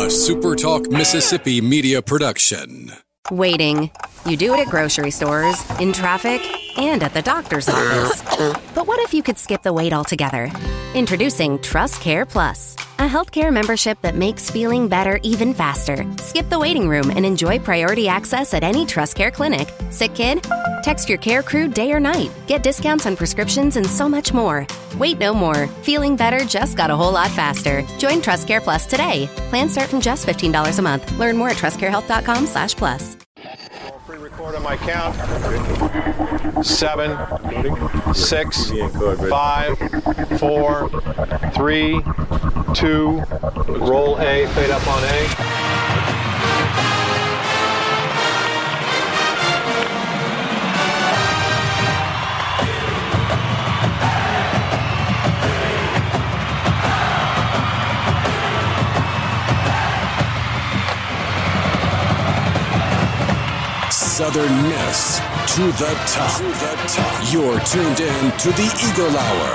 SuperTalk Mississippi media production. Waiting. You do it at grocery stores, in traffic, and at the doctor's office. But what if you could skip the wait altogether? Introducing TrustCare Plus, a healthcare membership that makes feeling better even faster. Skip the waiting room and enjoy priority access at any TrustCare clinic. Sick kid? Text your care crew day or night. Get discounts on prescriptions and so much more. Wait no more. Feeling better just got a whole lot faster. Join TrustCare Plus today. Plans start from just $15 a month. Learn more at trustcarehealth.com/plus. Pre-record on my count. 7, 6, 5, 4, 3, 2. Roll A, fade up on A. Southern Miss to the top. You're tuned in to the Eagle Hour.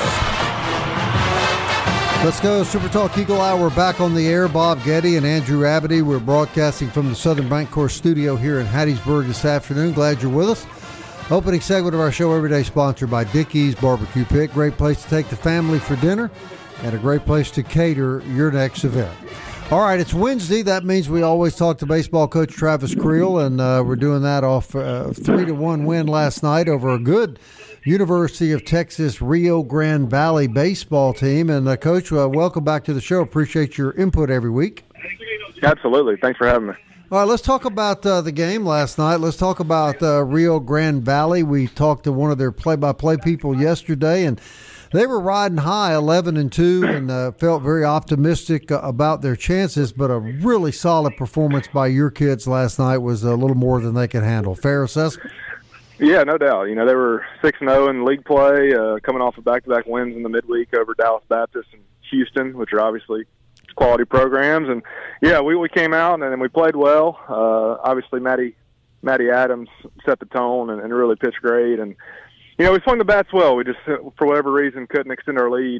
Let's go. Super Talk Eagle Hour back on the air. Bob Getty and Andrew Abity. We're broadcasting from the Southern Bancorp studio here in Hattiesburg this afternoon. Glad you're with us. Opening segment of our show every day sponsored by Dickey's Barbecue Pit. Great place to take the family for dinner and a great place to cater your next event. All right, it's Wednesday. That means we always talk to baseball coach Travis Creel, and we're doing that off a 3-1 win last night over a good University of Texas Rio Grande Valley baseball team. And, Coach, welcome back to the show. Appreciate your input every week. Absolutely. Thanks for having me. All right, let's talk about the game last night. Let's talk about Rio Grande Valley. We talked to one of their play-by-play people yesterday, and they were riding high, 11-2, and felt very optimistic about their chances. But a really solid performance by your kids last night was a little more than they could handle. Fair assessment? Yeah, no doubt. You know, they were 6-0 in league play, coming off of back-to-back wins in the midweek over Dallas Baptist and Houston, which are obviously quality programs. And yeah, we came out and we played well. Obviously, Maddie Adams set the tone and really pitched great. And you know, we swung the bats well. We just, for whatever reason, couldn't extend our lead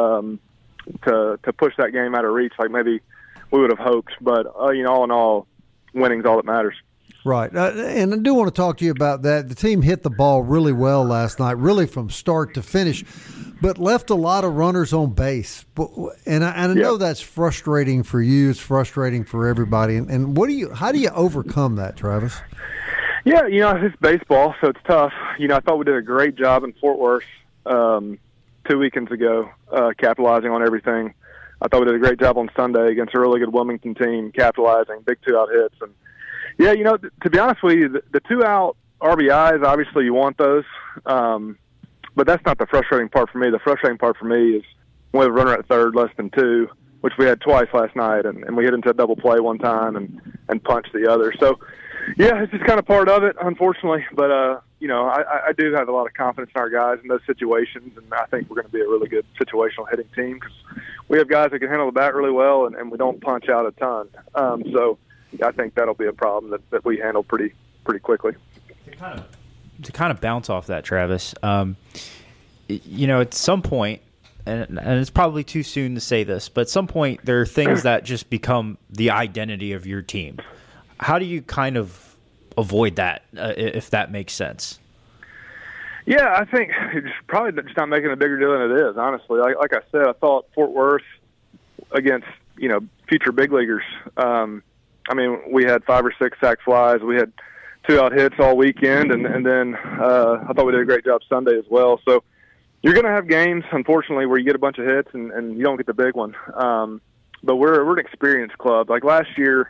to push that game out of reach like maybe we would have hoped. But, you know, all in all, winning's all that matters. Right. And I do want to talk to you about that. The team hit the ball really well last night, really from start to finish, but left a lot of runners on base. And I know that's frustrating for you. It's frustrating for everybody. And how do you overcome that, Travis? Yeah, you know, it's baseball, so it's tough. You know, I thought we did a great job in Fort Worth 2 weekends ago, capitalizing on everything. I thought we did a great job on Sunday against a really good Wilmington team, capitalizing, big 2-out hits. And, yeah, you know, to be honest with you, the 2-out RBIs, obviously you want those, but that's not the frustrating part for me. The frustrating part for me is when we have a runner at third, less than 2, which we had twice last night, and we hit into a double play one time and punched the other. So, yeah, it's just kind of part of it, unfortunately. But, you know, I do have a lot of confidence in our guys in those situations, and I think we're going to be a really good situational hitting team because we have guys that can handle the bat really well, and we don't punch out a ton. So I think that'll be a problem that we handle pretty quickly. To kind of bounce off that, Travis, you know, at some point, and it's probably too soon to say this, but at some point there are things that just become the identity of your team. How do you kind of avoid that, if that makes sense? Yeah, I think it's probably just not making a bigger deal than it is, honestly. Like I said, I thought Fort Worth against, you know, future big leaguers, I mean, we had 5 or 6 sac flies. We had 2-out hits all weekend, and then I thought we did a great job Sunday as well. So you're going to have games, unfortunately, where you get a bunch of hits and you don't get the big one. But we're an experienced club. Like last year,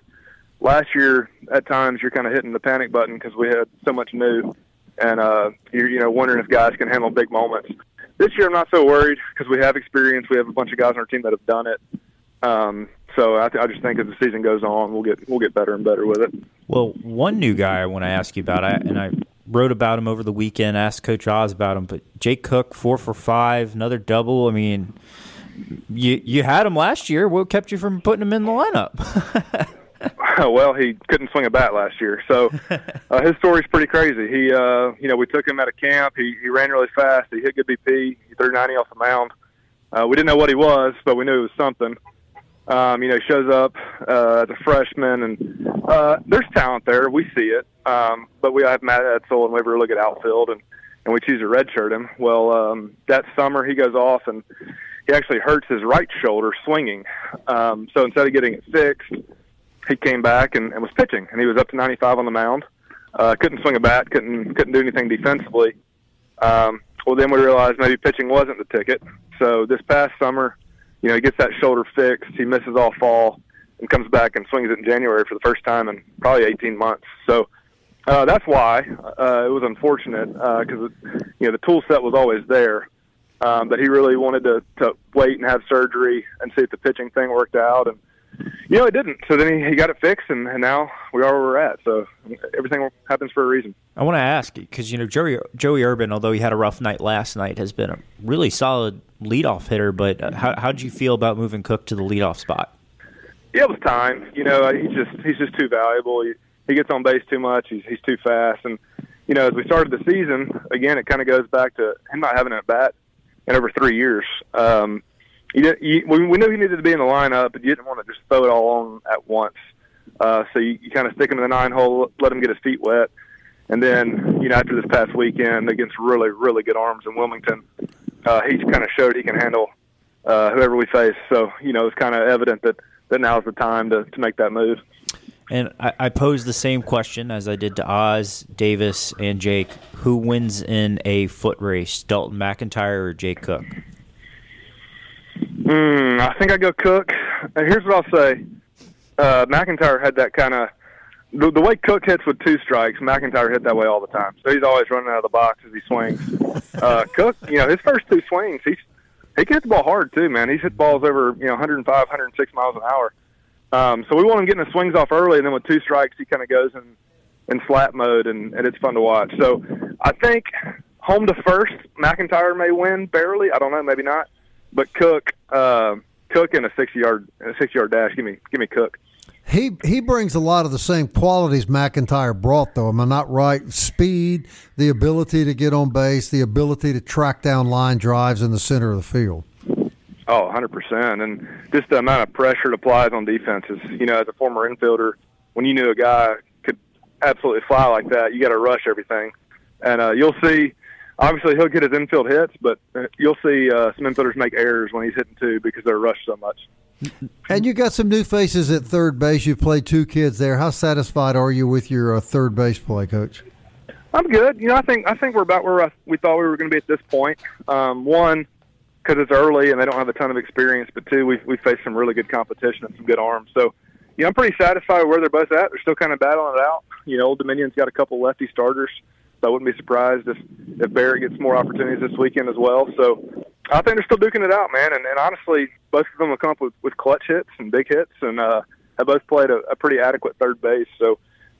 at times, you're kind of hitting the panic button because we had so much new, and you're wondering if guys can handle big moments. This year, I'm not so worried because we have experience. We have a bunch of guys on our team that have done it. So I just think as the season goes on, we'll get better and better with it. Well, one new guy I want to ask you about, and I wrote about him over the weekend, asked Coach Oz about him, but Jake Cook, 4 for 5, another double. I mean, you had him last year. What kept you from putting him in the lineup? Well, he couldn't swing a bat last year, so his story's pretty crazy. He, we took him out of camp. He ran really fast. He hit good BP. He threw 90 off the mound. We didn't know what he was, but we knew it was something. Shows up as a freshman, and there's talent there. We see it, but we have Matt Etzel, and we have a really good outfield, and we choose to redshirt him. Well, that summer he goes off, and he actually hurts his right shoulder swinging. So instead of getting it fixed, he came back and was pitching, and he was up to 95 on the mound. Couldn't swing a bat, couldn't do anything defensively. Well, then we realized maybe pitching wasn't the ticket. So this past summer, he gets that shoulder fixed. He misses all fall and comes back and swings it in January for the first time in probably 18 months. So that's why it was unfortunate because the tool set was always there. But he really wanted to wait and have surgery and see if the pitching thing worked out. And, it didn't. So then he got it fixed, and now we are where we're at. So everything happens for a reason. I want to ask, because, Joey Urban, although he had a rough night last night, has been a really solid leadoff hitter. But how did you feel about moving Cook to the leadoff spot? Yeah, it was time. He's just too valuable. He gets on base too much. He's too fast. And, as we started the season, again, it kind of goes back to him not having an at-bat in over 3 years. We knew he needed to be in the lineup, but you didn't want to just throw it all on at once. So you kind of stick him in the 9-hole, let him get his feet wet. And then, after this past weekend against really, really good arms in Wilmington, he's kind of showed he can handle whoever we face. So, it's kind of evident that now's the time to make that move. And I posed the same question as I did to Oz, Davis, and Jake. Who wins in a foot race, Dalton McIntyre or Jake Cook? I think I go Cook. Here's what I'll say. McIntyre had that kind of the way Cook hits with 2 strikes, McIntyre hit that way all the time. So he's always running out of the box as he swings. Cook, his first 2 swings, he can hit the ball hard too, man. He's hit balls over 105, 106 miles an hour. So we want him getting the swings off early, and then with 2 strikes, he kind of goes in slap mode, and it's fun to watch. So I think home to first, McIntyre may win barely. I don't know, maybe not. But Cook in a 6-yard dash. Give me Cook. He brings a lot of the same qualities McIntyre brought, though. Am I not right? Speed, the ability to get on base, the ability to track down line drives in the center of the field. Oh, 100%. And just the amount of pressure it applies on defenses. As a former infielder, when you knew a guy could absolutely fly like that, you got to rush everything. And you'll see. Obviously, he'll get his infield hits, but you'll see some infielders make errors when he's hitting 2 because they're rushed so much. And you got some new faces at third base. You've played 2 kids there. How satisfied are you with your third base play, Coach? I'm good. I think we're about where we thought we were going to be at this point. One, because it's early and they don't have a ton of experience, but 2, we faced some really good competition and some good arms. So, I'm pretty satisfied with where they're both at. They're still kind of battling it out. Old Dominion's got a couple lefty starters. So I wouldn't be surprised if Barrett gets more opportunities this weekend as well. So I think they're still duking it out, man. And honestly, both of them have come up with clutch hits and big hits, and have both played a pretty adequate third base. So,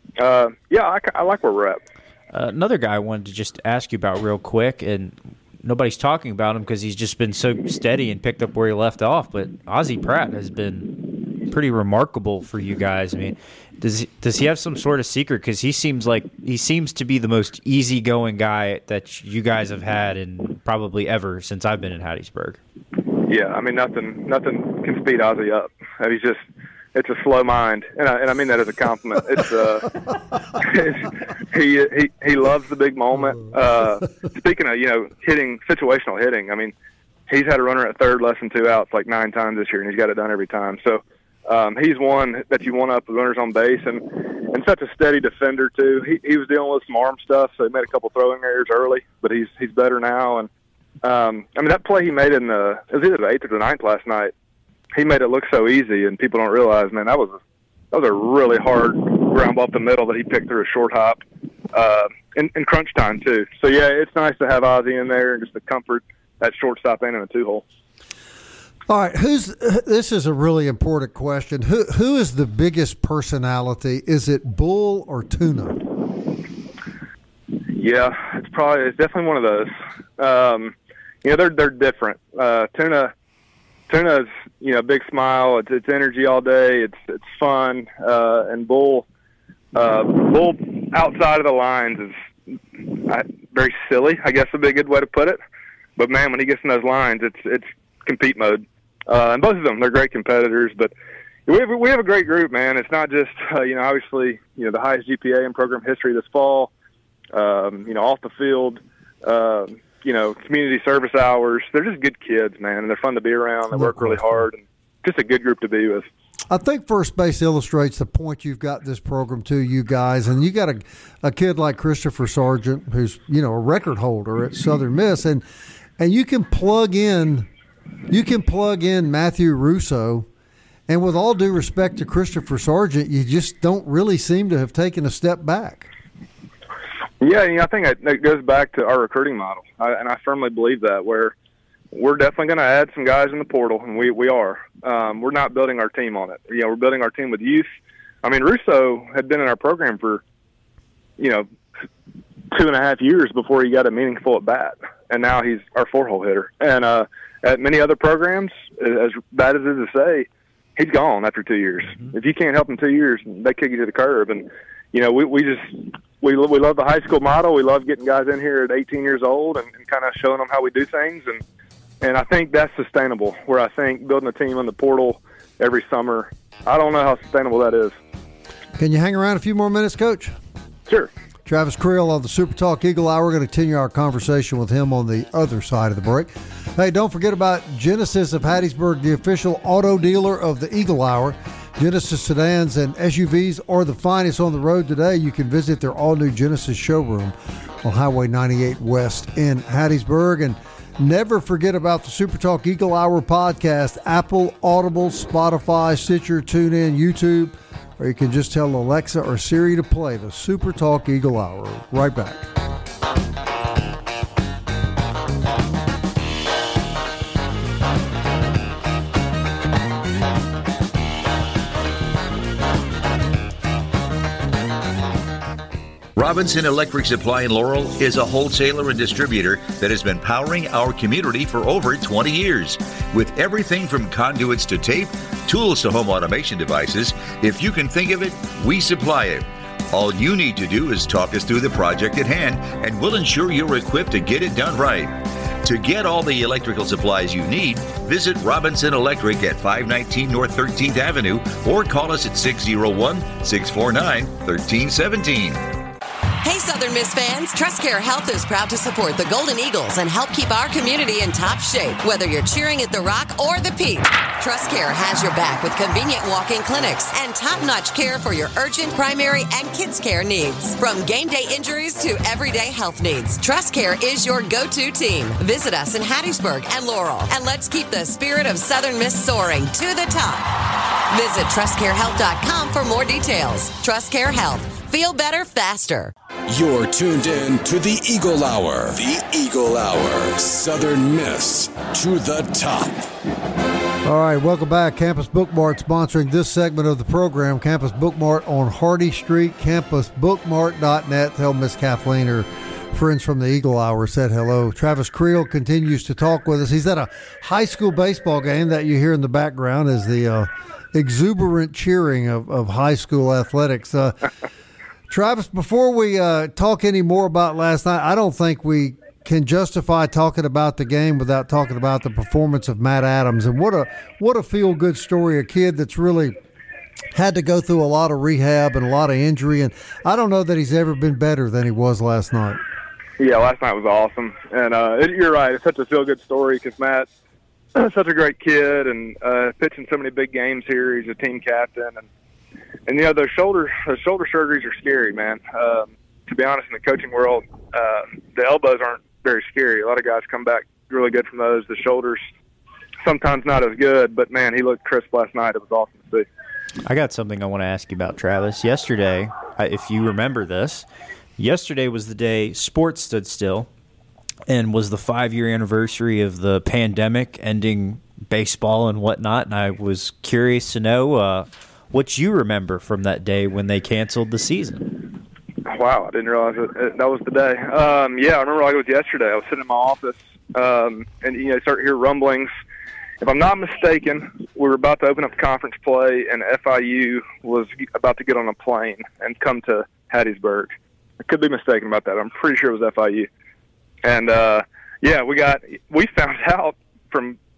I like where we're at. Another guy I wanted to just ask you about real quick, and nobody's talking about him because he's just been so steady and picked up where he left off, but Ozzie Pratt has been pretty remarkable for you guys. I mean, does he have some sort of secret? Because he seems to be the most easygoing guy that you guys have had in probably ever since I've been in Hattiesburg. Yeah, I mean nothing can speed Ozzie up. It's a slow mind, and I mean that as a compliment. He loves the big moment. Speaking of hitting, situational hitting. I mean, he's had a runner at third less than 2 outs like 9 times this year, and he's got it done every time. So. He's one that you want up with runners on base, and such a steady defender too. He was dealing with some arm stuff, so he made a couple throwing errors early, but he's better now. And that play he made it was either the 8th or the 9th last night. He made it look so easy, and people don't realize, man, that was a really hard ground ball up the middle that he picked through a short hop in crunch time too. So yeah, it's nice to have Ozzie in there and just the comfort at shortstop and in a 2-hole. All right, this is a really important question. Who is the biggest personality? Is it Bull or Tuna? Yeah, it's definitely one of those. They're different. Tuna's big smile. It's energy all day. It's fun. And Bull outside of the lines is very silly. I guess would be a good way to put it. But man, when he gets in those lines, it's compete mode. And both of them, they're great competitors. But we have a great group, man. It's not just, obviously, the highest GPA in program history this fall, off the field, community service hours. They're just good kids, man, and they're fun to be around. They work really hard, and just a good group to be with. I think First Base illustrates the point you've got this program to, you guys. And you got a kid like Christopher Sargent, who's, a record holder at Southern Miss, and you can plug in Matthew Russo. And with all due respect to Christopher Sargent, you just don't really seem to have taken a step back. Yeah, I think that goes back to our recruiting model, and I firmly believe that, where we're definitely going to add some guys in the portal, and we are. We're not building our team on it. We're building our team with youth. I mean, Russo had been in our program for, 2.5 years before he got a meaningful at-bat, and now he's our four-hole hitter. And at many other programs, as bad as it is to say, he's gone after 2 years. Mm-hmm. If you can't help in 2 years, they kick you to the curb. And, we love the high school model. We love getting guys in here at 18 years old and kind of showing them how we do things. And I think that's sustainable, where I think building a team in the portal every summer, I don't know how sustainable that is. Can you hang around a few more minutes, Coach? Sure. Travis Creel of the Super Talk Eagle Hour. We're going to continue our conversation with him on the other side of the break. Hey, don't forget about Genesis of Hattiesburg, the official auto dealer of the Eagle Hour. Genesis sedans and SUVs are the finest on the road today. You can visit their all-new Genesis showroom on Highway 98 West in Hattiesburg. And never forget about the Super Talk Eagle Hour podcast, Apple, Audible, Spotify, Stitcher, TuneIn, YouTube, or you can just tell Alexa or Siri to play the Super Talk Eagle Hour. Right back. Robinson Electric Supply in Laurel is a wholesaler and distributor that has been powering our community for over 20 years. With everything from conduits to tape, tools to home automation devices, if you can think of it, we supply it. All you need to do is talk us through the project at hand, and we'll ensure you're equipped to get it done right. To get all the electrical supplies you need, visit Robinson Electric at 519 North 13th Avenue or call us at 601-649-1317. Hey, Southern Miss fans, TrustCare Health is proud to support the Golden Eagles and help keep our community in top shape, whether you're cheering at the Rock or the Peak. TrustCare has your back with convenient walk-in clinics and top-notch care for your urgent, primary, and kids' care needs. From game day injuries to everyday health needs, TrustCare is your go-to team. Visit us in Hattiesburg and Laurel, and let's keep the spirit of Southern Miss soaring to the top. Visit TrustCareHealth.com for more details. TrustCare Health. Feel better faster. You're tuned in to the Eagle Hour. The Eagle Hour. Southern Miss to the top. All right, welcome back. Campus Bookmart sponsoring this segment of the program. Campus Bookmart on Hardy Street, campusbookmart.net. Tell Miss Kathleen, her friends from the Eagle Hour said hello. Travis Creel continues to talk with us. He's at a high school baseball game that you hear in the background is the exuberant cheering of high school athletics. Travis, before we talk any more about last night, I don't think we can justify talking about the game without talking about the performance of Matt Adams. And what a feel-good story, a kid that's really had to go through a lot of rehab and a lot of injury. And I don't know that he's ever been better than he was last night. Yeah, last night was awesome. And you're right, it's such a feel-good story because Matt's such a great kid and pitching so many big games here. He's a team captain. And those shoulder surgeries are scary, man. To be honest, in the coaching world, the elbows aren't very scary. A lot of guys come back really good from those. The shoulders, sometimes not as good, but, man, he looked crisp last night. It was awesome to see. I got something I want to ask you about, Travis. Yesterday, if you remember this, yesterday was the day sports stood still and was the 5-year anniversary of the pandemic ending baseball and whatnot, and I was curious to know what you remember from that day when they canceled the season. Wow, I didn't realize that was the day. Yeah, I remember like it was yesterday. I was sitting in my office, and start to hear rumblings. If I'm not mistaken, we were about to open up conference play, and FIU was about to get on a plane and come to Hattiesburg. I could be mistaken about that. I'm pretty sure it was FIU. And we found out from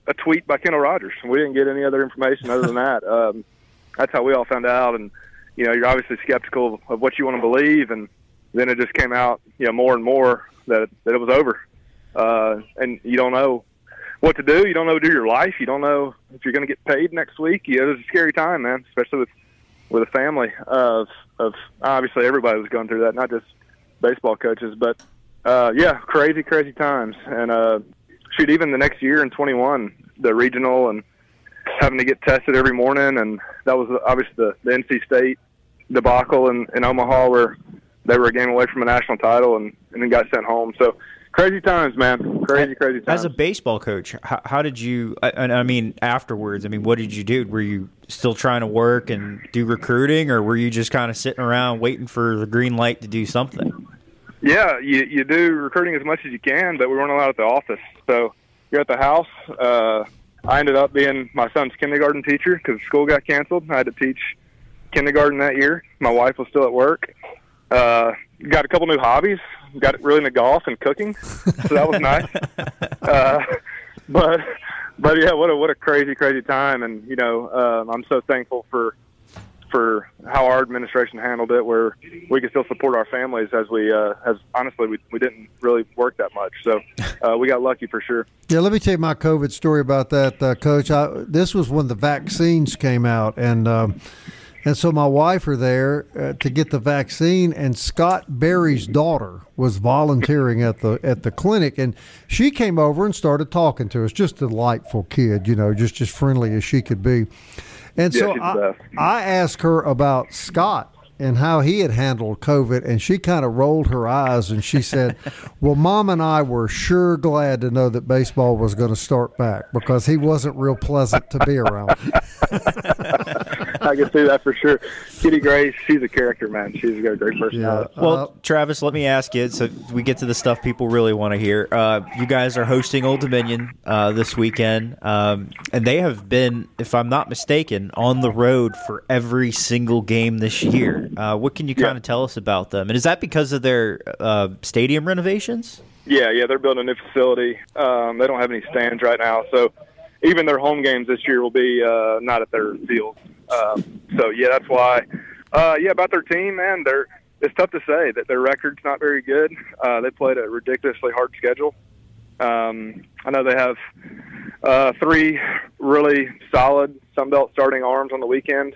a tweet by Kendall Rogers. We didn't get any other information other than that. That's how we all found out. And, you're obviously skeptical of what you want to believe. And then it just came out, more and more that it was over. And you don't know what to do. You don't know what to do your life. You don't know if you're going to get paid next week. It was a scary time, man, especially with a family of obviously everybody was going through that, not just baseball coaches. But, crazy times. And, even the next year in 21, the regional and having to get tested every morning. And that was obviously the NC State debacle in Omaha, where they were a game away from a national title and then got sent home. So crazy times, man. Crazy times. As a baseball coach, how did you, afterwards, what did you do? Were you still trying to work and do recruiting, or were you just kind of sitting around waiting for the green light to do something? Yeah, you do recruiting as much as you can, but we weren't allowed at the office. So you're at the house. I ended up being my son's kindergarten teacher because school got canceled. I had to teach kindergarten that year. My wife was still at work. Got a couple new hobbies. Got really into golf and cooking, so that was nice. But yeah, what a crazy time. And I'm so thankful for how our administration handled it, where we could still support our families as honestly we didn't really work that much. So we got lucky for sure. Yeah, let me tell you my COVID story about that, Coach. This was when the vaccines came out, and so my wife were there to get the vaccine, and Scott Berry's daughter was volunteering at the clinic, and she came over and started talking to us. Just a delightful kid, just friendly as she could be. And so I asked her about Scott and how he had handled COVID, and she kind of rolled her eyes, and she said, well, Mom and I were sure glad to know that baseball was going to start back because he wasn't real pleasant to be around. I can see that for sure. Kitty Grace, she's a character, man. She's got a great personality. Yeah. Well, Travis, let me ask you, so we get to the stuff people really want to hear. You guys are hosting Old Dominion this weekend, and they have been, if I'm not mistaken, on the road for every single game this year. What can you kind of tell us about them? And is that because of their stadium renovations? Yeah, they're building a new facility. They don't have any stands right now, so even their home games this year will be not at their field. That's why. About their team, man, it's tough to say that their record's not very good. They played a ridiculously hard schedule. I know they have 3 really solid Sun Belt starting arms on the weekend.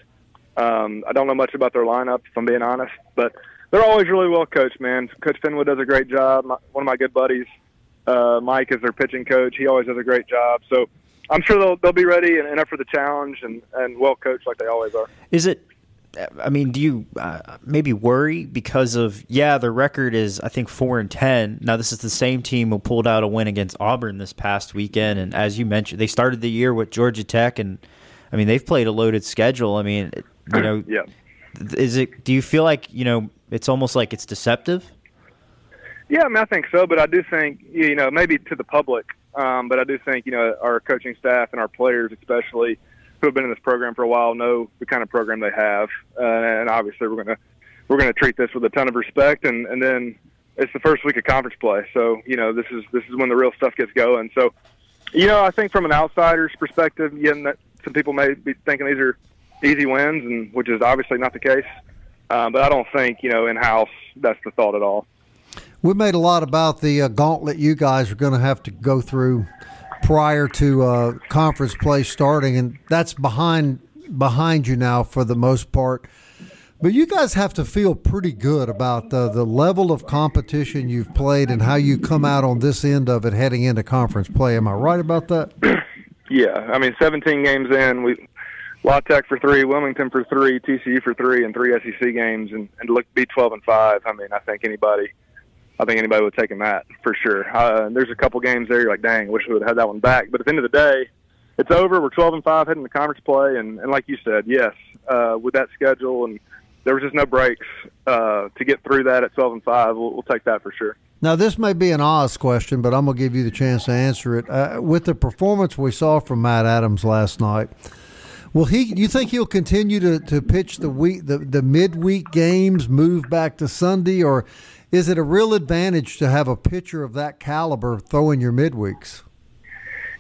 I don't know much about their lineup, if I'm being honest, but they're always really well coached, man. Coach Finwood does a great job. One of my good buddies, Mike, is their pitching coach. He always does a great job. So I'm sure they'll be ready and up for the challenge and well coached like they always are. Is it? Do you maybe worry because of their record is I think 4-10. Now this is the same team who pulled out a win against Auburn this past weekend, and as you mentioned, they started the year with Georgia Tech, and they've played a loaded schedule. Yeah. Is it? Do you feel like it's almost like it's deceptive? Yeah, I think so, but I do think maybe to the public, but I do think our coaching staff and our players especially, who have been in this program for a while, know the kind of program they have, and obviously we're gonna treat this with a ton of respect, and then it's the first week of conference play, so this is when the real stuff gets going. So I think from an outsider's perspective, some people may be thinking these are easy wins, and which is obviously not the case. But I don't think in-house that's the thought at all. We made a lot about the gauntlet you guys are going to have to go through prior to conference play starting, and that's behind you now for the most part. But you guys have to feel pretty good about the level of competition you've played and how you come out on this end of it heading into conference play. Am I right about that? Yeah, 17 games in, La Tech for 3, Wilmington for 3, TCU for 3, and 3 SEC games, and to be 12-5. I think anybody would have taken that for sure. There's a couple games there you're like, dang, I wish we would have had that one back. But at the end of the day, it's over. We're 12-5 heading to conference play, and like you said, yes, with that schedule, and there was just no breaks to get through that at 12-5. We'll take that for sure. Now, this may be an Oz question, but I'm going to give you the chance to answer it. With the performance we saw from Matt Adams last night, you think he'll continue to pitch the midweek games, move back to Sunday, or is it a real advantage to have a pitcher of that caliber throwing your midweeks?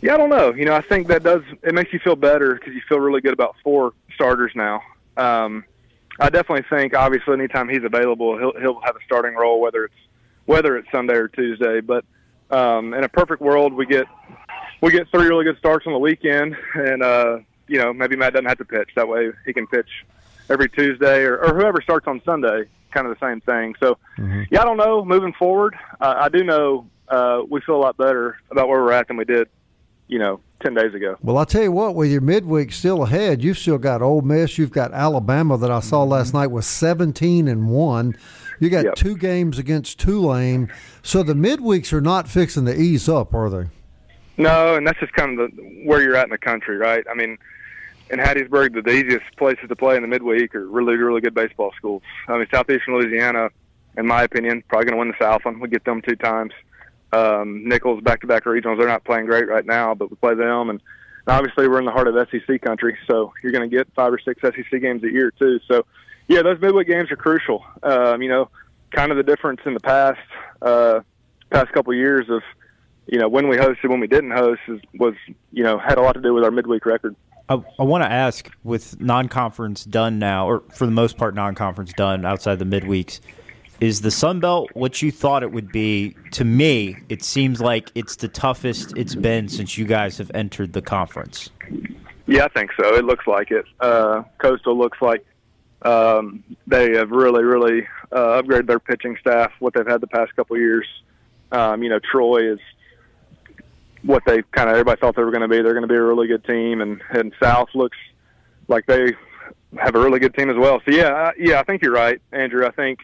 Yeah, I don't know. I think it makes you feel better because you feel really good about 4 starters now. I definitely think, obviously, anytime he's available, he'll have a starting role, whether it's Sunday or Tuesday. But in a perfect world, we get 3 really good starts on the weekend, and maybe Matt doesn't have to pitch. That way, he can pitch every Tuesday, or whoever starts on Sunday, kind of the same thing. So, yeah, I don't know. Moving forward, I do know we feel a lot better about where we're at than we did, 10 days ago. Well, I'll tell you what, with your midweek still ahead, you've still got Ole Miss. You've got Alabama that I saw last night was 17-1. You got 2 games against Tulane. So the midweeks are not fixing to ease up, are they? No, and that's just kind of where you're at in the country, right? I mean, in Hattiesburg, the easiest places to play in the midweek are really, really good baseball schools. I mean, Southeastern Louisiana, in my opinion, probably going to win the Southland. We get them 2 times. Nichols, back-to-back regionals, they're not playing great right now, but we play them. And obviously we're in the heart of SEC country, so you're going to get 5 or 6 SEC games a year too. So, yeah, those midweek games are crucial. Kind of the difference in the past couple of years of, when we hosted, when we didn't host was had a lot to do with our midweek record. I want to ask, with non-conference done now, or for the most part non-conference done outside the midweeks, is the Sun Belt what you thought it would be? To me, it seems like it's the toughest it's been since you guys have entered the conference. Yeah, I think so. It looks like it. Coastal looks like they have really, really upgraded their pitching staff, what they've had the past couple of years. Troy is what they kind of everybody thought they were going to be. They're going to be a really good team, and South looks like they have a really good team as well. So, I think you're right, Andrew. I think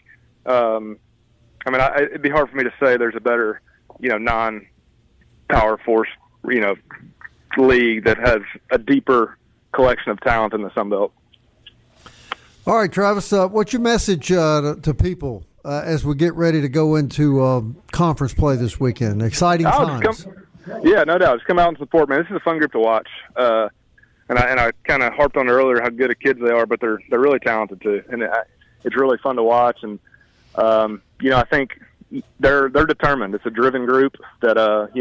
it'd be hard for me to say there's a better, non-power force, league that has a deeper collection of talent in the Sun Belt. All right, Travis, what's your message to people as we get ready to go into conference play this weekend? Exciting times. Yeah, no doubt. Just come out and support, man. This is a fun group to watch. And I kind of harped on earlier how good of kids they are, but they're really talented too, and it's really fun to watch. And I think they're determined. It's a driven group that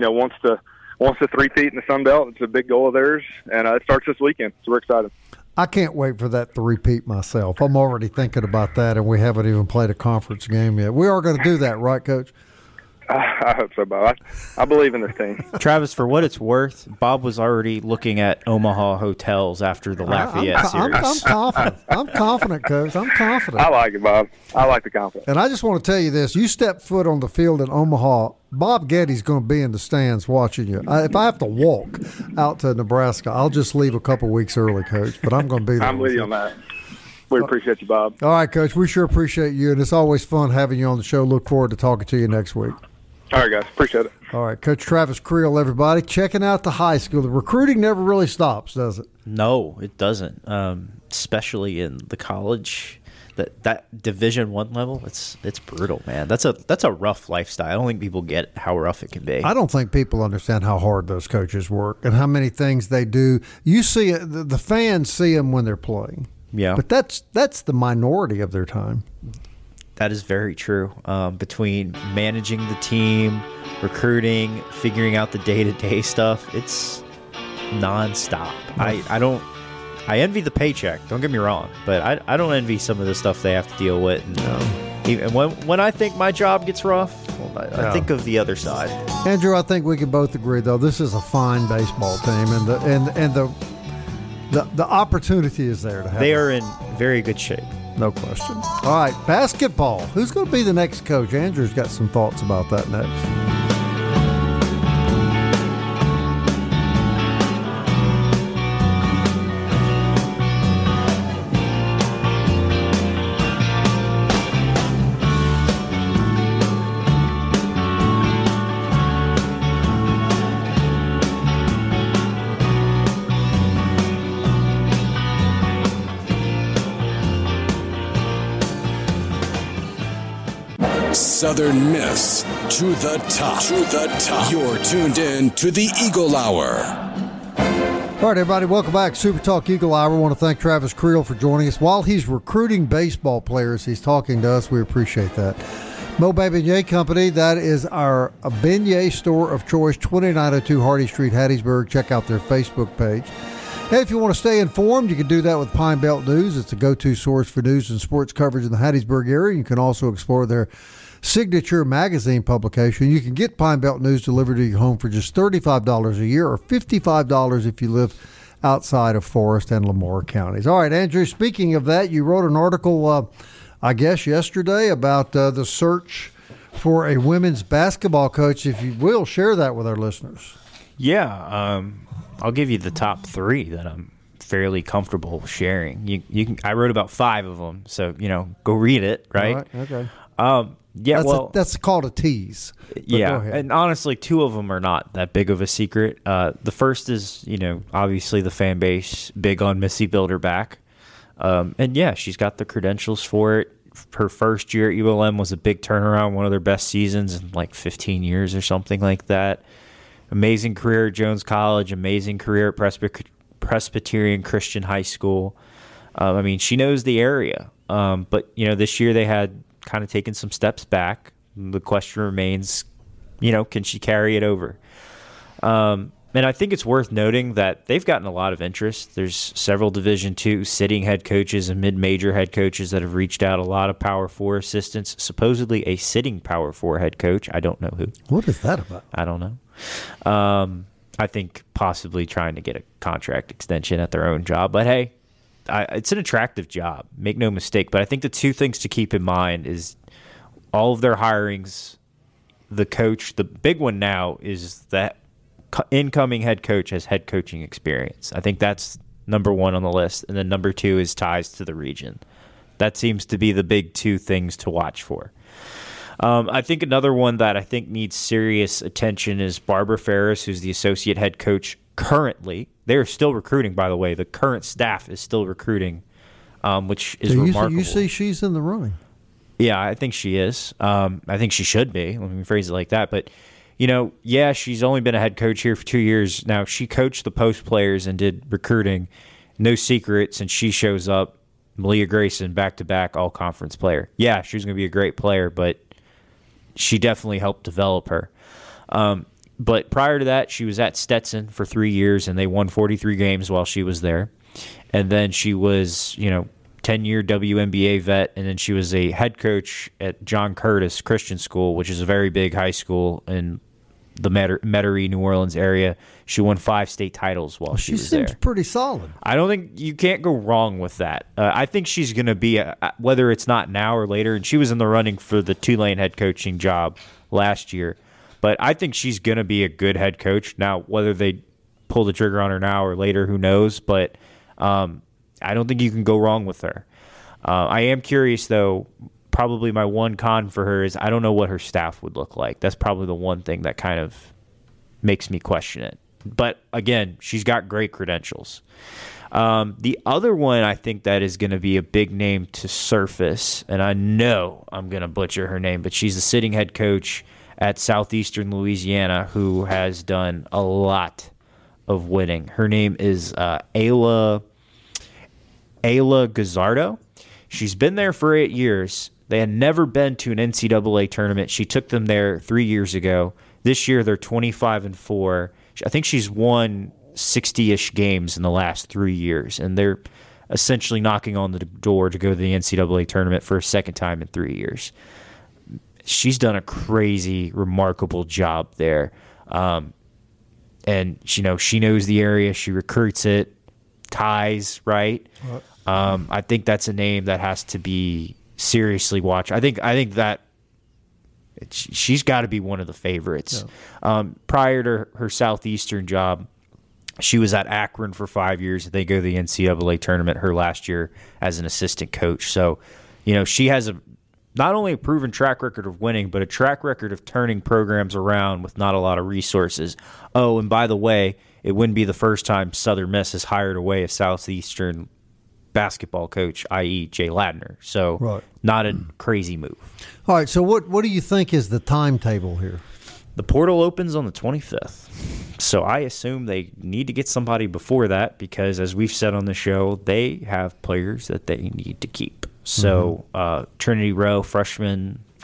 wants to three-peat in the Sun Belt. It's a big goal of theirs, and it starts this weekend. So we're excited. I can't wait for that three-peat myself. I'm already thinking about that, and we haven't even played a conference game yet. We are going to do that, right, Coach? I hope so, Bob. I believe in this team. Travis, for what it's worth, Bob was already looking at Omaha hotels after the Lafayette series. I'm confident. I'm confident, Coach. I'm confident. I like it, Bob. I like the confidence. And I just want to tell you this. You step foot on the field in Omaha, Bob Getty's going to be in the stands watching you. If I have to walk out to Nebraska, I'll just leave a couple weeks early, Coach, but I'm going to be there. I'm with you on that. We appreciate you, Bob. All right, Coach. We sure appreciate you, and it's always fun having you on the show. Look forward to talking to you next week. All right, guys. Appreciate it. All right. Coach Travis Creel, everybody. Checking out the high school. The recruiting never really stops, does it? No, it doesn't, especially in the college. That Division I level, it's brutal, man. That's a rough lifestyle. I don't think people get how rough it can be. I don't think people understand how hard those coaches work and how many things they do. You see it, the fans see them when they're playing. Yeah. But that's the minority of their time. That is very true. Between managing the team, recruiting, figuring out the day-to-day stuff, it's nonstop. I envy the paycheck. Don't get me wrong, but I don't envy some of the stuff they have to deal with. And when I think my job gets rough, I think of the other side. Andrew, I think we can both agree, though, this is a fine baseball team, and the opportunity is there to have. They are in very good shape. No question. All right, basketball. Who's going to be the next coach? Andrew's got some thoughts about that next. Southern Miss to the top. To the top. You're tuned in to the Eagle Hour. All right, everybody, welcome back. Super Talk Eagle Hour. I want to thank Travis Creel for joining us. While he's recruiting baseball players, he's talking to us. We appreciate that. Mo Beignet Company, that is our beignet store of choice, 2902 Hardy Street, Hattiesburg. Check out their Facebook page. And if you want to stay informed, you can do that with Pine Belt News. It's the go-to source for news and sports coverage in the Hattiesburg area. You can also explore their signature magazine publication. You can get Pine Belt News delivered to your home for just $35 a year or $55 if you live outside of Forest and Lamar counties. All right, Andrew, speaking of that, you wrote an article I guess yesterday about the search for a women's basketball coach. If you will, share that with our listeners. Yeah, I'll give you the top 3 that I'm fairly comfortable sharing. You can, I wrote about 5 of them, so go read it. Right? All right, okay. Yeah, that's called a tease. Yeah, and honestly, 2 of them are not that big of a secret. The first is obviously the fan base big on Missy Bilderback. And yeah, she's got the credentials for it. Her first year at ULM was a big turnaround, one of their best seasons in like 15 years or something like that. Amazing career at Jones College, amazing career at Presbyterian Christian High School. I mean, she knows the area. But, this year they had kind of taken some steps back. The question remains, can she carry it over? And I think it's worth noting that they've gotten a lot of interest. There's several Division II sitting head coaches and mid-major head coaches that have reached out, a lot of Power 4 assistants, supposedly a sitting Power 4 head coach. I don't know who. What is that about? I don't know. I think possibly trying to get a contract extension at their own job. But, hey, it's an attractive job. Make no mistake. But I think the 2 things to keep in mind is all of their hirings, the coach, the big one now is that incoming head coach has head coaching experience. I think that's number 1 on the list. And then number 2 is ties to the region. That seems to be the big 2 things to watch for. I think another one that I think needs serious attention is Barbara Ferris, who's the associate head coach currently. They're still recruiting, by the way. The current staff is still recruiting, which is remarkable. You see she's in the running. Yeah, I think she is. I think she should be. Let me phrase it like that. But she's only been a head coach here for 2 years. Now, she coached the post players and did recruiting. No secret, since she shows up, Malia Grayson, back-to-back all-conference player. Yeah, she's going to be a great player, but she definitely helped develop her. But prior to that, she was at Stetson for 3 years, and they won 43 games while she was there. And then she was, 10-year WNBA vet, and then she was a head coach at John Curtis Christian School, which is a very big high school in the Metairie, New Orleans area. She won 5 state titles while she was there. She seems pretty solid. I don't think you can't go wrong with that. I think she's going to be, whether it's not now or later, and she was in the running for the Tulane head coaching job last year, but I think she's going to be a good head coach. Now, whether they pull the trigger on her now or later, who knows, but I don't think you can go wrong with her. I am curious, though. Probably my one con for her is I don't know what her staff would look like. That's probably the one thing that kind of makes me question it. But, again, she's got great credentials. The other one I think that is going to be a big name to surface, and I know I'm going to butcher her name, but she's the sitting head coach at Southeastern Louisiana who has done a lot of winning. Her name is Ayla Gazzardo. She's been there for 8 years. They had never been to an NCAA tournament. She took them there 3 years ago. This year they're 25-4. I think she's won 60-ish games in the last 3 years, and they're essentially knocking on the door to go to the NCAA tournament for a second time in 3 years. She's done a crazy, remarkable job there. And, she knows the area. She recruits it. Ties, right? I think that's a name that has to be seriously watched. I think that she's got to be one of the favorites. Yeah. Prior to her Southeastern job, she was at Akron for 5 years. They go to the NCAA tournament her last year as an assistant coach. So, she has not only a proven track record of winning, but a track record of turning programs around with not a lot of resources. Oh, and by the way, it wouldn't be the first time Southern Miss has hired away a Southeastern basketball coach, i.e. Jay Ladner. So not a crazy move. All right, so what do you think is the timetable here? The portal opens on the 25th. So I assume they need to get somebody before that because, as we've said on the show, they have players that they need to keep. So Trinity Rowe, freshman,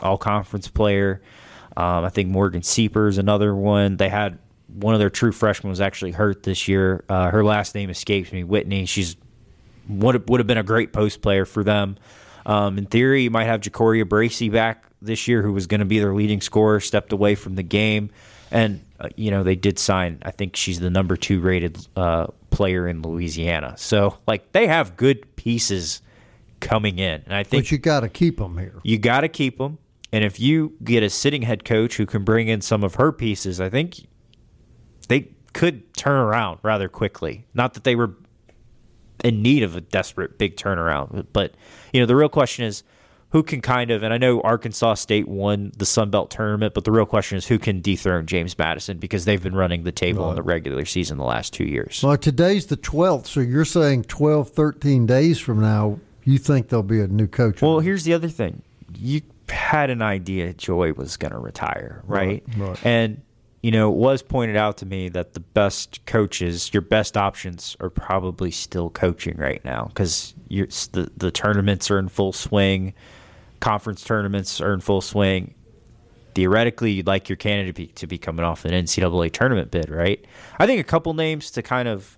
all-conference player. I think Morgan Sieper is another one. They had one of their true freshmen was actually hurt this year. Her last name escapes me, Whitney. She's would have been a great post player for them. In theory, you might have Jacoria Bracey back this year, who was going to be their leading scorer, stepped away from the game. And, they did sign, I think she's the number 2 rated player in Louisiana. So, they have good pieces coming in. And I think, but you got to keep them here. You got to keep them. And if you get a sitting head coach who can bring in some of her pieces, I think they could turn around rather quickly. Not that they were in need of a desperate big turnaround, but the real question is who can and I know Arkansas State won the Sun Belt tournament, but the real question is who can dethrone James Madison, because they've been running the table in the regular season the last 2 years. Well, today's the 12th, so you're saying 12, 13 days from now, you think there'll be a new coach? Well, here's the other thing. You had an idea Joy was going to retire, right? Right. And it was pointed out to me that the best coaches, your best options, are probably still coaching right now, because the tournaments are in full swing, conference tournaments are in full swing. Theoretically, you'd like your candidate to be coming off an NCAA tournament bid, right? I think a couple names to kind of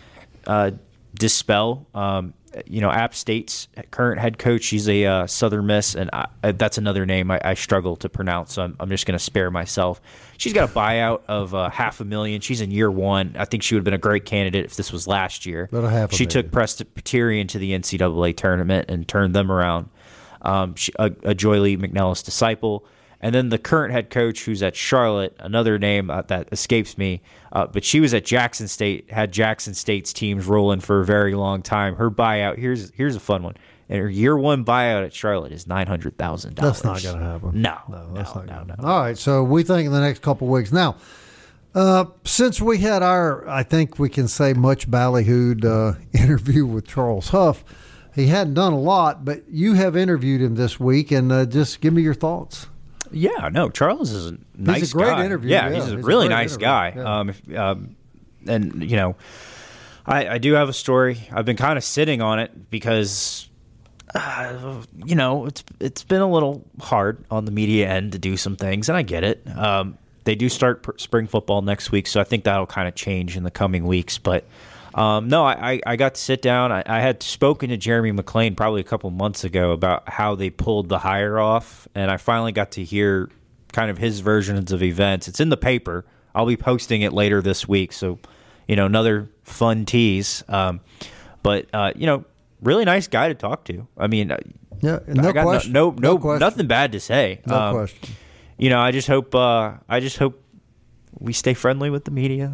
dispel. App State's current head coach, she's a Southern Miss, and that's another name I struggle to pronounce, so I'm just going to spare myself. She's got a buyout of $500,000. She's in year 1. I think she would have been a great candidate if this was last year. She took Presbyterian to the NCAA tournament and turned them around. A Joy Lee McNellis disciple. And then the current head coach, who's at Charlotte, another name that escapes me, but she was at Jackson State, had Jackson State's teams rolling for a very long time. Her buyout, here's a fun one. And her year 1 buyout at Charlotte is $900,000. That's not going to happen. No, that's not going to happen. All right, so we think in the next couple of weeks. Now, since we had our, I think we can say, much ballyhooed interview with Charles Huff, he hadn't done a lot, but you have interviewed him this week, and just give me your thoughts. Yeah, no, Charles is a nice guy. He's a great interview. Yeah, he's a really nice guy. Yeah. And I do have a story. I've been kind of sitting on it because, it's been a little hard on the media end to do some things, and I get it. They do start spring football next week, so I think that'll kind of change in the coming weeks. But I got to sit down. I had spoken to Jeremy McClain probably a couple months ago about how they pulled the hire off, and I finally got to hear kind of his versions of events. It's in the paper. I'll be posting it later this week, so another fun tease. But really nice guy to talk to. I mean, yeah, no question. No question. Nothing bad to say. No question. I just hope we stay friendly with the media,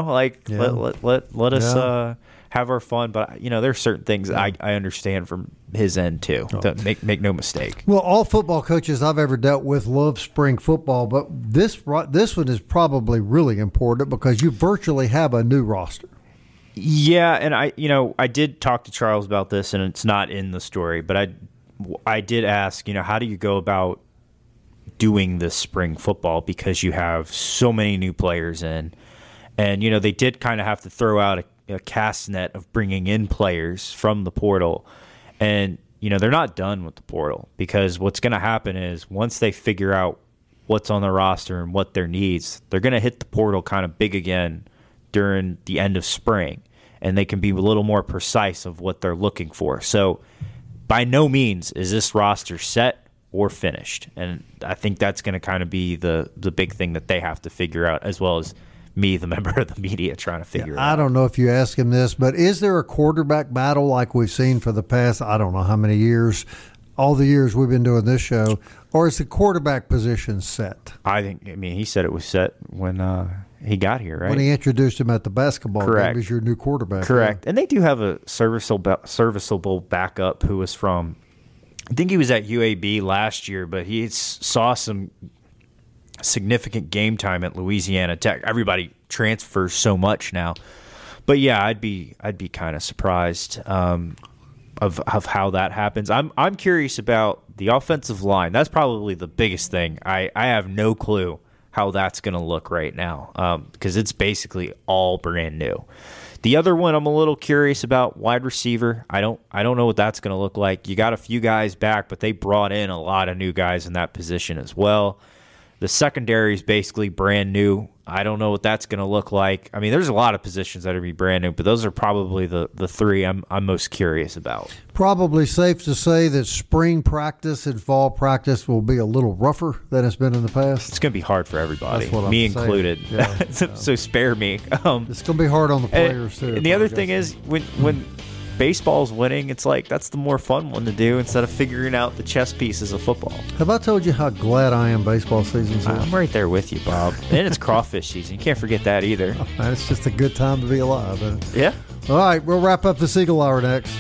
let us have our fun. But, there's certain things I understand from his end, too. Oh. Make no mistake. Well, all football coaches I've ever dealt with love spring football, but this one is probably really important because you virtually have a new roster. Yeah, and I did talk to Charles about this, and it's not in the story, but I did ask, how do you go about doing this spring football, because you have so many new players in, and they did kind of have to throw out a cast net of bringing in players from the portal, and they're not done with the portal, because what's going to happen is once they figure out what's on the roster and what their needs, they're going to hit the portal kind of big again during the end of spring, and they can be a little more precise of what they're looking for. So by no means is this roster set or finished. And I think that's going to kind of be the big thing that they have to figure out, as well as me, the member of the media, trying to figure it out. I don't know if you ask him this, but is there a quarterback battle like we've seen for the past, I don't know how many years, all the years we've been doing this show, or is the quarterback position set? He said it was set when he got here, right? When he introduced him at the basketball Correct. game as your new quarterback. Correct. Yeah. And they do have a serviceable backup who was from, I think he was at UAB last year, but he saw some significant game time at Louisiana Tech. Everybody transfers so much now. But yeah, I'd be kind of surprised of how that happens. I'm curious about the offensive line. That's probably the biggest thing. I have no clue how that's going to look right now, because it's basically all brand new. The other one I'm a little curious about, wide receiver. I don't know what that's going to look like. You got a few guys back, but they brought in a lot of new guys in that position as well. The secondary is basically brand new. I don't know what that's going to look like. I mean, there's a lot of positions that are going to be brand new, but those are probably the three I'm most curious about. Probably safe to say that spring practice and fall practice will be a little rougher than it's been in the past. It's going to be hard for everybody, That's what me I'm saying. included. Yeah, so spare me. It's going to be hard on the players, too. And the other thing is, when baseball's winning, it's like that's the more fun one to do instead of figuring out the chess pieces of football. Have I told you how glad I am baseball season's here? I'm right there with you, Bob. And it's crawfish season. You can't forget that either. Man, it's just a good time to be alive. Isn't it? Yeah. All right, we'll wrap up the Eagle Hour next.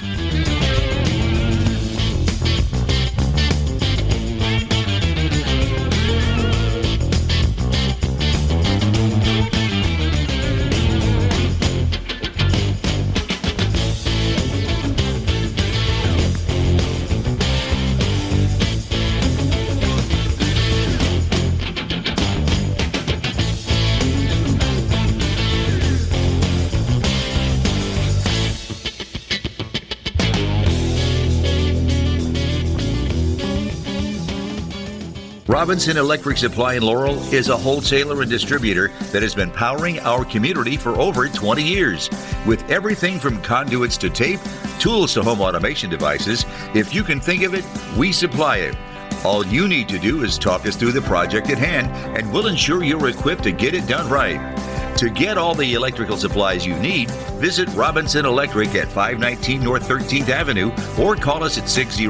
Robinson Electric Supply in Laurel is a wholesaler and distributor that has been powering our community for over 20 years. With everything from conduits to tape, tools to home automation devices, if you can think of it, we supply it. All you need to do is talk us through the project at hand, and we'll ensure you're equipped to get it done right. To get all the electrical supplies you need, visit Robinson Electric at 519 North 13th Avenue or call us at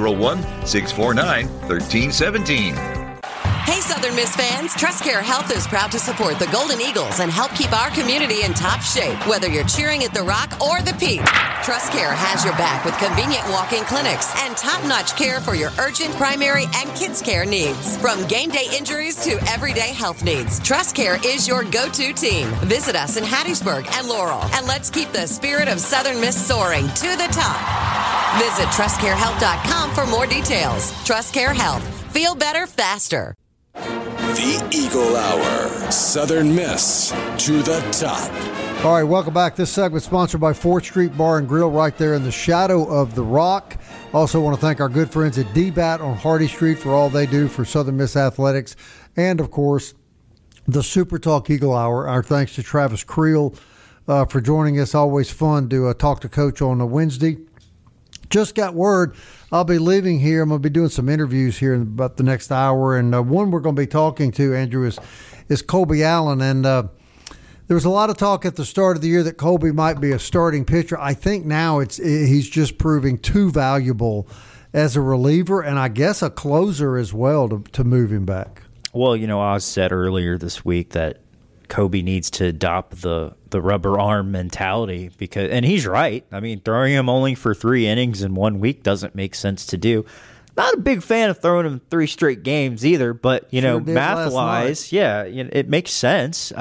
601-649-1317. Hey, Southern Miss fans, TrustCare Health is proud to support the Golden Eagles and help keep our community in top shape, whether you're cheering at the Rock or the Peak. TrustCare has your back with convenient walk-in clinics and top-notch care for your urgent, primary, and kids' care needs. From game day injuries to everyday health needs, TrustCare is your go-to team. Visit us in Hattiesburg and Laurel, and let's keep the spirit of Southern Miss soaring to the top. Visit TrustCareHealth.com for more details. TrustCare Health. Feel better faster. The Eagle Hour. Southern Miss to the top. All right, welcome back. This segment sponsored by 4th Street Bar and Grill right there in the shadow of the Rock. Also want to thank our good friends at DBAT on Hardy Street for all they do for Southern Miss Athletics. And, of course, the Super Talk Eagle Hour. Our thanks to Travis Creel for joining us. Always fun to talk to Coach on a Wednesday. Just got word I'll be leaving here. I'm going to be doing some interviews here in about the next hour. And one we're going to be talking to, Andrew, is Colby Allen. And there was a lot of talk at the start of the year that Colby might be a starting pitcher. I think now he's just proving too valuable as a reliever and I guess a closer as well to move him back. Well, Oz said earlier this week that Kobe needs to adopt the rubber arm mentality and he's right. I mean, throwing him only for 3 innings in 1 week doesn't make sense to do. Not a big fan of throwing him 3 straight games either, but math-wise, yeah, it makes sense.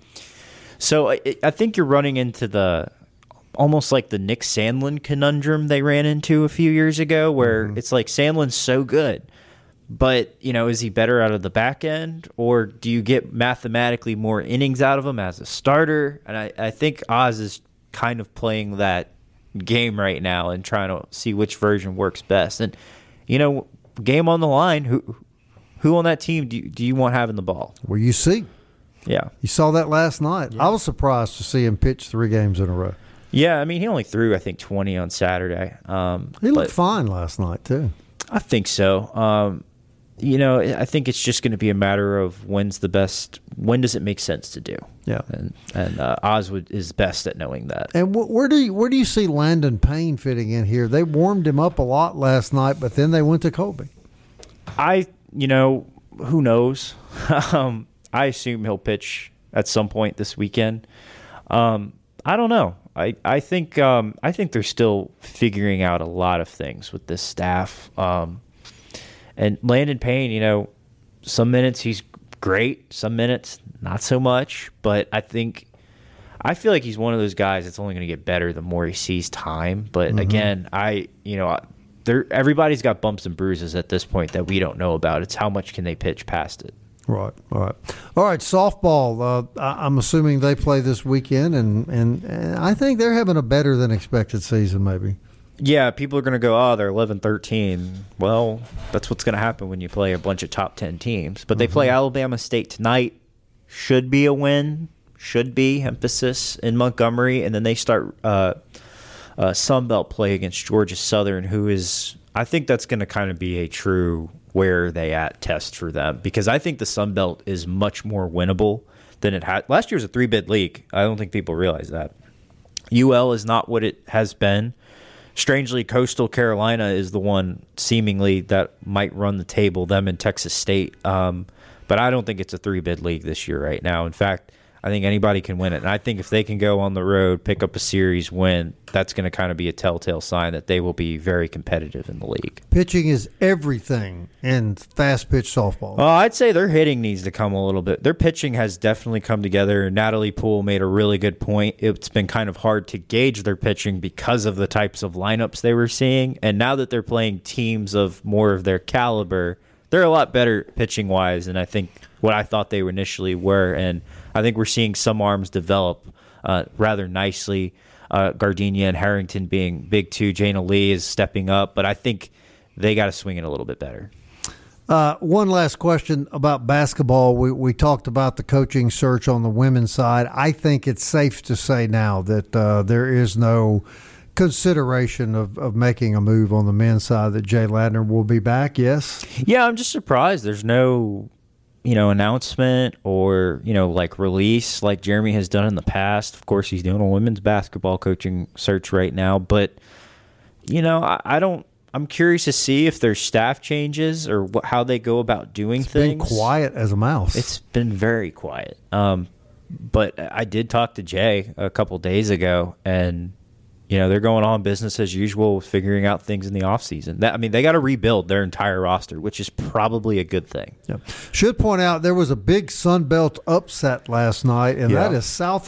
So I think you're running into almost like the Nick Sandlin conundrum they ran into a few years ago, where it's like Sandlin's so good. But, is he better out of the back end, or do you get mathematically more innings out of him as a starter? And I think Oz is kind of playing that game right now and trying to see which version works best. And, game on the line, who on that team do you want having the ball? Well, you see. Yeah. You saw that last night. Yeah. I was surprised to see him pitch 3 games in a row. Yeah, I mean, he only threw, I think, 20 on Saturday. He looked fine last night, too. I think so. I think it's just going to be a matter of when does it make sense to do? Yeah, and Oz is best at knowing that. And where do you see Landon Payne fitting in here? They warmed him up a lot last night, but then they went to Colby. Who knows? I assume he'll pitch at some point this weekend. I don't know. I think they're still figuring out a lot of things with this staff. And Landon Payne, some minutes he's great, some minutes not so much. But I feel like he's one of those guys that's only going to get better the more he sees time. But again, everybody's got bumps and bruises at this point that we don't know about. It's how much can they pitch past it. Right. All right. Softball. I'm assuming they play this weekend, and I think they're having a better than expected season, maybe. Yeah, people are going to go, they're 11-13. Well, that's what's going to happen when you play a bunch of top 10 teams. But they play Alabama State tonight. Should be a win. Should be, emphasis, in Montgomery. And then they start Sun Belt play against Georgia Southern, who is, I think that's going to kind of be a true where are they at test for them. Because I think the Sun Belt is much more winnable than it had. Last year was a 3-bid league. I don't think people realize that. UL is not what it has been. Strangely, Coastal Carolina is the one seemingly that might run the table, them and Texas State. But I don't think it's a 3-bid league this year right now. In fact, I think anybody can win it. And I think if they can go on the road, pick up a series win, that's going to kind of be a telltale sign that they will be very competitive in the league. Pitching is everything in fast-pitch softball. Well, I'd say their hitting needs to come a little bit. Their pitching has definitely come together. Natalie Poole made a really good point. It's been kind of hard to gauge their pitching because of the types of lineups they were seeing. And now that they're playing teams of more of their caliber, they're a lot better pitching-wise than I think what I thought they initially were. And I think we're seeing some arms develop rather nicely. Gardenia and Harrington being big too. Jana Lee is stepping up, but I think they got to swing it a little bit better. One last question about basketball. We talked about the coaching search on the women's side. I think it's safe to say now that there is no consideration of making a move on the men's side, that Jay Ladner will be back, yes? Yeah, I'm just surprised there's no announcement or, like release like Jeremy has done in the past. Of course, he's doing a women's basketball coaching search right now, but, I'm curious to see if there's staff changes or how they go about doing things. It's been quiet as a mouse. It's been very quiet. But I did talk to Jay a couple days ago, and they're going on business as usual, figuring out things in the offseason. They got to rebuild their entire roster, which is probably a good thing. Yeah. Should point out there was a big Sun Belt upset last night, and that is South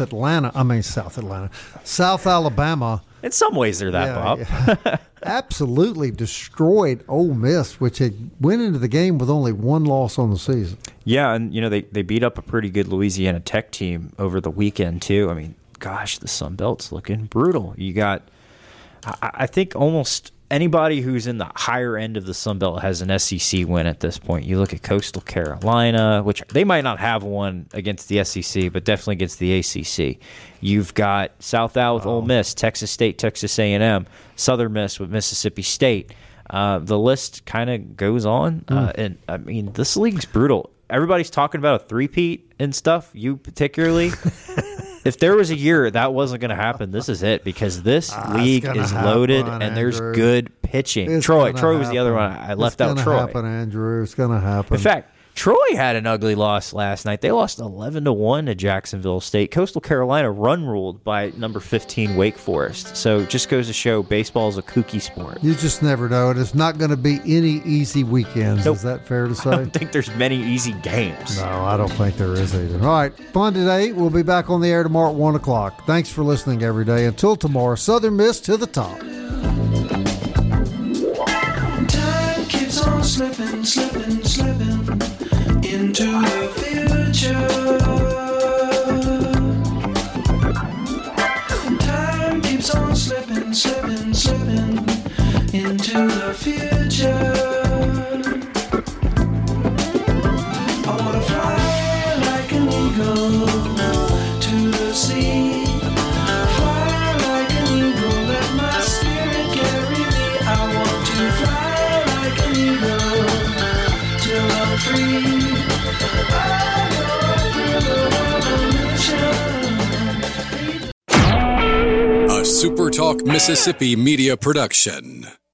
Alabama. In some ways, they're that, Bob. Yeah. Absolutely destroyed Ole Miss, which had went into the game with only one loss on the season. Yeah, and they beat up a pretty good Louisiana Tech team over the weekend, too. Gosh, the Sun Belt's looking brutal. You got, I think almost anybody who's in the higher end of the Sun Belt has an SEC win at this point. You look at Coastal Carolina, which they might not have one against the SEC, but definitely against the ACC. You've got South Al with Ole Miss, Texas State, Texas A&M, Southern Miss with Mississippi State. The list kind of goes on. And, this league's brutal. Everybody's talking about a three-peat and stuff, you particularly. If there was a year that wasn't going to happen, this is it, because this league is loaded and there's good pitching. Troy was the other one. I left out Troy. It's going to happen, Andrew. It's going to happen. In fact, Troy had an ugly loss last night. They lost 11-1 to Jacksonville State. Coastal Carolina run-ruled by number 15 Wake Forest. So it just goes to show baseball is a kooky sport. You just never know. And it's not going to be any easy weekends. Nope. Is that fair to say? I don't think there's many easy games. No, I don't think there is either. All right, fun today. We'll be back on the air tomorrow at 1 o'clock. Thanks for listening every day. Until tomorrow, Southern Miss to the top. Time keeps on slipping into the future. Time keeps on slipping into the future. I wanna fly like an eagle to the sea. Fly like an eagle, let my spirit carry me. I want to fly like an eagle till I'm free. A SuperTalk Mississippi media production.